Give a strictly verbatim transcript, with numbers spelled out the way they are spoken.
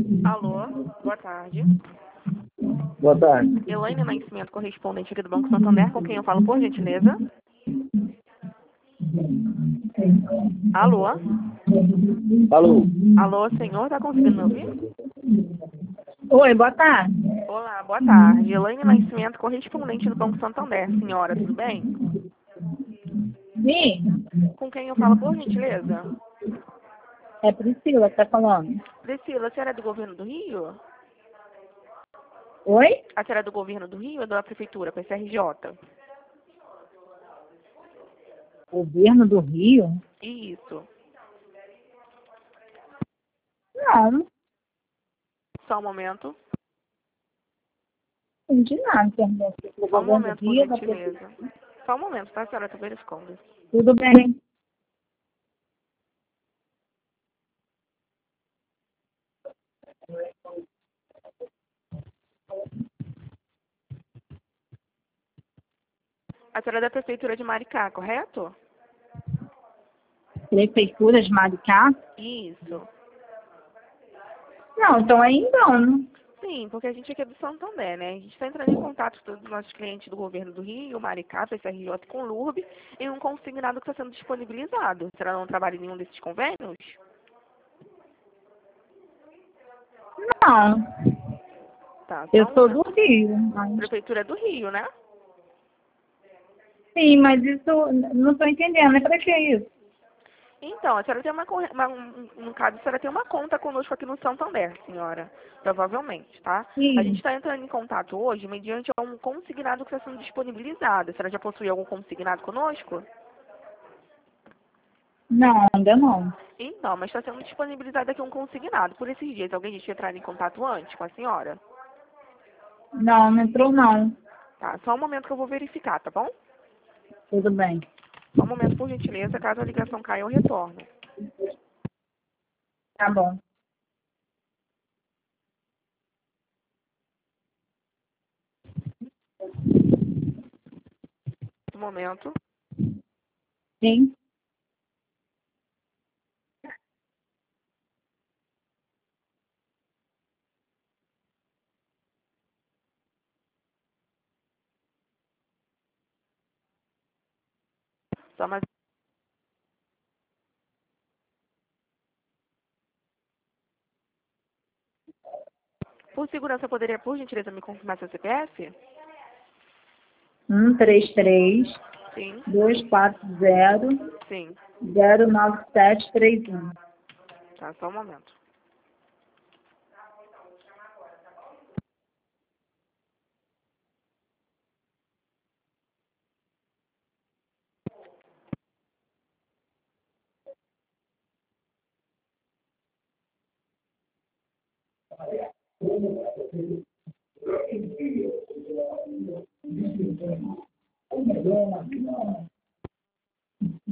Alô, boa tarde. Boa tarde. Elaine Nascimento, correspondente aqui do Banco Santander, com quem eu falo, por gentileza? Alô? Alô? Alô, senhor, tá conseguindo me ouvir? Oi, boa tarde. Olá, boa tarde. Elaine Nascimento, correspondente do Banco Santander. Senhora, tudo bem? Sim, Com quem eu falo, por gentileza? é Priscila que tá falando. Priscila, a senhora é do governo do Rio? Oi? A senhora é do governo do Rio ou da prefeitura, P C R J? Governo do Rio? Isso. Não, Só um momento. não entendi nada. Perguntou se o Só um governo do momento, por Rio, da prefeitura. gentileza. Só um momento, tá, senhora? Tô verificando. Tudo bem. A senhora é da prefeitura de Maricá, correto? Prefeitura de Maricá? Isso. Não, então aí não. Sim, porque a gente aqui é do Santander, né? A gente está entrando em contato com todos os nossos clientes do governo do Rio, Maricá, P C R J com L U R B, em um consignado que está sendo disponibilizado. Será não trabalha em nenhum desses convênios? Não, Tá, só eu um sou do momento. Rio. Mas... Prefeitura do Rio, né? Sim, mas isso, não estou entendendo. É para que isso? Então, a senhora tem uma, corre- uma um- no caso, a senhora tem uma conta conosco aqui no Santander, senhora. Provavelmente, tá? A gente Sim. está entrando em contato hoje mediante um consignado que está sendo disponibilizado. A senhora já possui algum consignado conosco? Não, ainda não. Então, mas está sendo disponibilizado aqui um consignado. Por esses dias, alguém já tinha entrado em contato antes com a senhora? Não, não entrou não. Tá, só um momento que eu vou verificar, tá bom? Tudo bem. Só um momento, por gentileza, caso a ligação caia, eu retorno. Tá bom. Um momento. Sim. Só mais... Por segurança, poderia, por gentileza, me confirmar seu C P F? Um, três, três, Sim, dois, quatro, zero, sim. zero, nove, sete, três, um. Tá, só um momento.